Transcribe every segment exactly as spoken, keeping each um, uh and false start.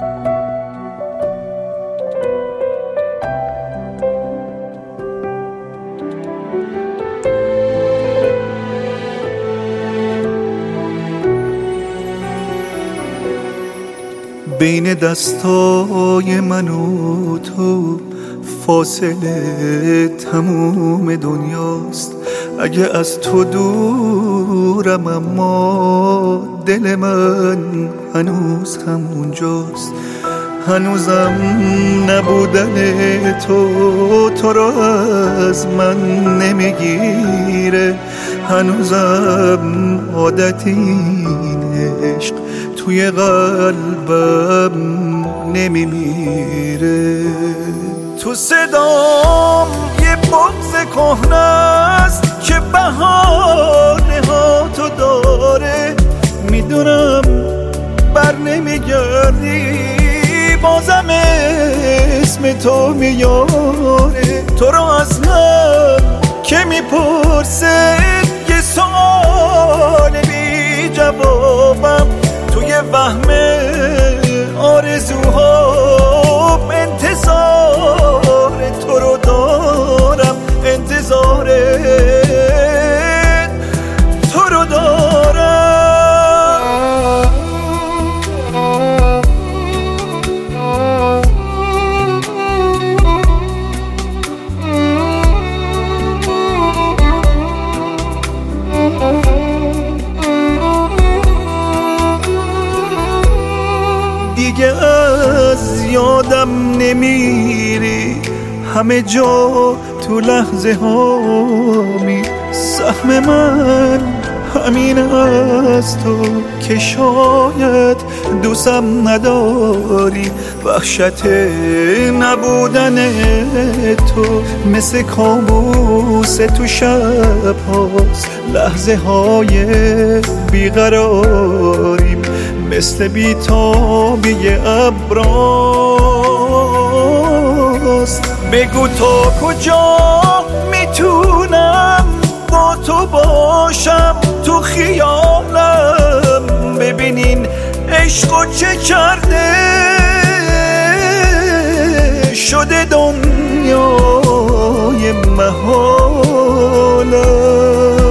بین دستای من و تو فاصله تموم دنیاست. اگه از تو دورم اما دل من هنوز همونجاست. هنوزم نبودن تو تو را از من نمیگیره. هنوزم عادت این عشق توی قلبم نمیمیره. تو صدام یه بغض کهنه است که بهانه ها تو داره. میدونم بر نمیگردی بازم اسم تو میاره. تو رو از من که میپرسه یه سوال بی جوابم. توی وهم آرزوها انتظار تو رو دارم. انتظار تو رو دارم. دیگه از یادم نمیری همه جا تو لحظه هامی. سهم من همین از تو که شاید دوستم نداری. وحشت نبودن تو مثل کابوس تو شب هاست. لحظه های بیقراریم مثل بیتابی ابراست. بگو تا کجا میتونم با تو باشم تو خیالم. ببینین عشقو چه کرده شده دنیای محالم.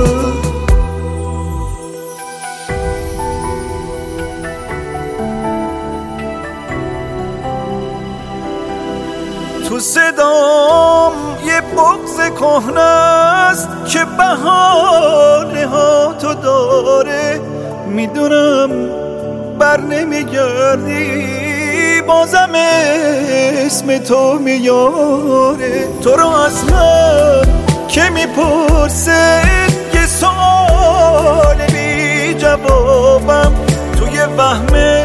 تو صدام یه بغض کهنه است که بهانه ها تو داره. میدونم بر نمیگردی بازم اسم تو میاره. تو رو از من که میپرسه یه سوال بی جوابم. توی وهم